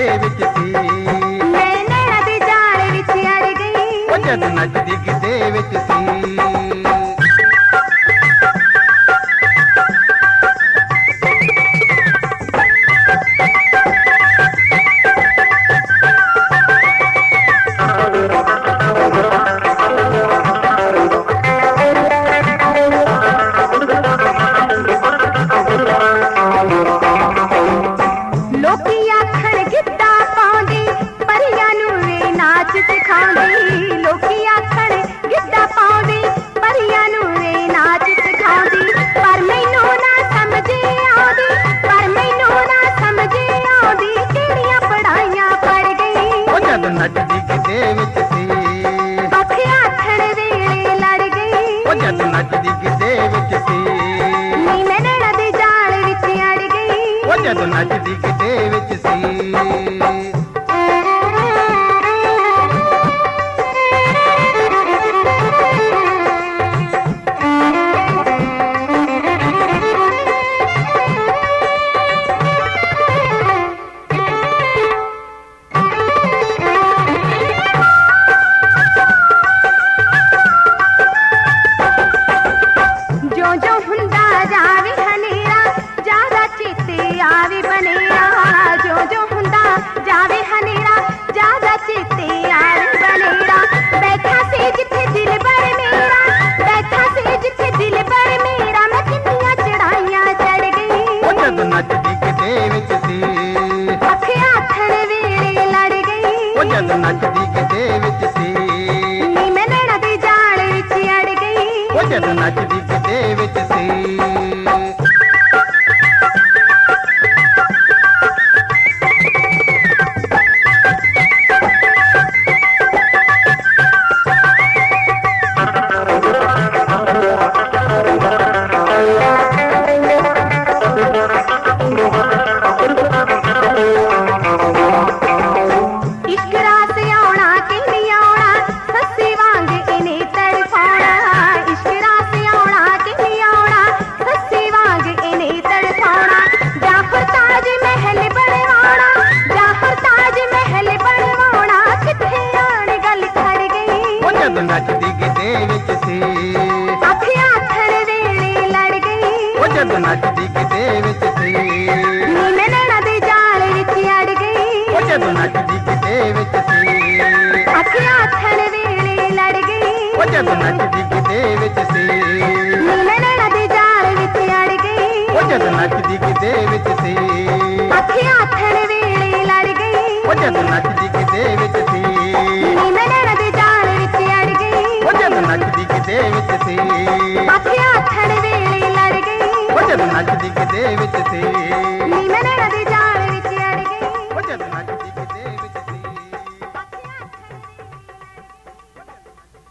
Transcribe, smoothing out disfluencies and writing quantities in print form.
ਗਿੱਧੇ ਵਿੱਚ ਸੀ। ਮੈਂ ਨੈਣਾ ਦੇ ਜਾਲ ਵਿੱਚ ਅੜ ਗਈ, ਉਹ ਜਦ ਨੱਚਦੀ ਗਿੱਧੇ ਵਿੱਚ ਸੀ। ਲੋਕੀ ਆਖਣ ਗਿੱਧਾ ਪਾਉਂਦੀ, ਪਰੀਆਂ ਨੂੰ ਵੇ ਨਾਚ ਸਿਖਾਉਂਦੀ। ਲੋਕੀ ਆਖਣ ਗਿੱਧਾ ਪਾਉਂਦੀ, ਪਰੀਆਂ ਨੂੰ ਵੇ ਨਾਚ ਸਿਖਾਉਂਦੀ। ਪਰ ਮੈਨੂੰ ਨਾ ਸਮਝ ਆਉਂਦੀ, ਪਰ ਮੈਨੂੰ ਨਾ ਸਮਝ ਆਉਂਦੀ, ਕਿਹੜੀਆਂ ਪੜਾਈਆਂ ਪੜ ਗਈ। ਉਹ ਜਦ ਨੱਚਦੀ ਗਿੱਧੇ ਵਿੱਚ ਸੀ। ਔਖੇ ਆਖਣ ਵੇਲੇ ਲੜ ਗਈ, ਉਹ ਜਦ ਨੱਚਦੀ ਗਿੱਧੇ ਵਿੱਚ ਸੀ। ਨੀ ਮੈਂ ਨੈਣਾ ਦੇ ਜਾਲ ਵਿੱਚ ਅੜ ਗਈ। ਉਹ ਜਦ ਨੱਚਦੀ ਗਿੱਧੇ ਵਿੱਚ ਸੀ। ਜੋ ਜੋ ਹੁੰਦਾ ਜਾਵੇ ਹਨੇਰਾ, ਜ਼ਿਆਦਾ ਚੇਤੇ ਆਵੇ ਬਨੇਰਾ। ਜੋ ਜੋ ਹੁੰਦਾ ਜਾਵੇ ਹਨੇਰਾ, ਜ਼ਿਆਦਾ ਚੇਤੇ ਆਵੇ ਬਨੇਰਾ। ਬੈਠਾ ਸੀ ਜਿੱਥੇ ਦਿਲ ਬਰ ਮੇਰਾ, ਬੈਠਾ ਸੀ ਜਿੱਥੇ ਦਿਲ ਬਰ ਮੇਰਾ, ਮੈਂ ਕਿੰਨੀਆਂ ਚੜਾਈਆਂ ਚੜ ਗਈ। ਉਹ ਜਦ ਨੱਚਦੀ ਗਿੱਧੇ ਵਿੱਚ ਸੀ। ਅੱਖੇ ਆਖਣ ਵੇਲੇ ਲੜ ਗਈ, ਉਹ ਜਦ ਨੱਚਦੀ ਗਿੱਧੇ ਵਿੱਚ ਸੀ। ਨੀ ਮੈਂ ਨੈਣਾ ਦੇ ਜਾਲ ਵਿੱਚ ਅੜ ਗਈ। ਉਹ ਜਦ ਨੱਚਦੀ ਗਿੱਧੇ ਵਿੱਚ ਸੀ। ਇਸ਼ਕ ਰਾਸ ਆਉਣਾ ਕਿ ਨਹੀਂ ਆਉਣਾ, ਸੱਸੀ ਵਾਂਗ ਇਹਨੇ ਤੜਫਾਉਣਾ। ਇਸ਼ਕ ਰਾਸ ਆਉਣਾ ਕਿ ਨਹੀਂ ਆਉਣਾ, ਸੱਸੀ ਵਾਂਗ ਇਹਨੇ ਤੜਫਾਉਣਾ। ਜਾਫਰ ਤਾਜ ਮਹਿਲ ਬਣਵਾਉਣਾ, ਜਾਫਰ ਤਾਜ ਮਹਿਲ ਬਣਵਾਉਣਾ, ਕਿੱਥੇ ਆਣ ਗੱਲ ਖੜ ਗਈ। ਉਹ ਜਦ ਨੱਚਦੀ ਗਿੱਧੇ ਵਿੱਚ ਸੀ। ਅੱਖੇ ਆਖਣ ਵੇਲੇ ਲੜ ਗਈ, ਉਹ ਜਦ ਨੱਚਦੀ ਗਿੱਧੇ ਵਿੱਚ ਸੀ। ਨੀ ਮੈਂ ਨੈਣਾ ਦੇ ਜਾਲ ਵਿੱਚ ਅੜ ਗਈ। ਉਹ ਜਦ ਨੱਚਦੀ ਗਿੱਧੇ ਵਿੱਚ ਸੀ। ਅੱਖੇ ਆਖਣ ਵੇਲੇ ਲੜ ਗਈ, ਉਹ ਜਦ ਨੱਚਦੀ ਗਿੱਧੇ ਵਿੱਚ ਸੀ। ਨੀ ਮੈਂ ਨੈਣਾ ਦੇ ਜਾਲ ਵਿੱਚ ਅੜ ਗਈ। ਉਹ ਜਦ ਨੱਚਦੀ ਗਿੱਧੇ ਵਿੱਚ ਸੀ। ਅੱਖੇ ਆਖਣ ਵੇਲੇ ਲੜ ਗਈ, ਉਹ ਜਦ ਨੱਚਦੀ ਗਿੱਧੇ ਵਿੱਚ ਸੀ। ਨੀ ਮੈਂ ਨੈਣਾ ਦੇ ਜਾਲ ਵਿੱਚ ਅੜ ਗਈ। ਉਹ ਜਦ ਨੱਚਦੀ ਗਿੱਧੇ ਵਿੱਚ ਸੀ। ਅੱਖੇ ਆਖਣ ਵੇਲੇ ਲੜ ਗਈ, ਉਹ ਜਦ ਨੱਚਦੀ ਗਿੱਧੇ ਵਿੱਚ ਸੀ।